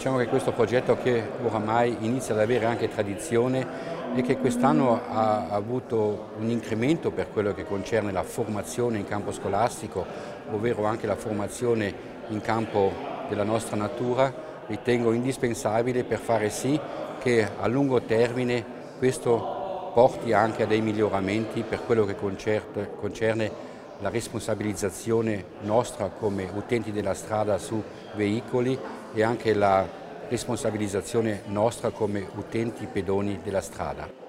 Diciamo che questo progetto, che oramai inizia ad avere anche tradizione, e che quest'anno ha avuto un incremento per quello che concerne la formazione in campo scolastico, ovvero anche la formazione in campo della nostra natura, ritengo indispensabile per fare sì che a lungo termine questo porti anche a dei miglioramenti per quello che concerne la responsabilizzazione nostra come utenti della strada su veicoli e anche la responsabilizzazione nostra come utenti pedoni della strada.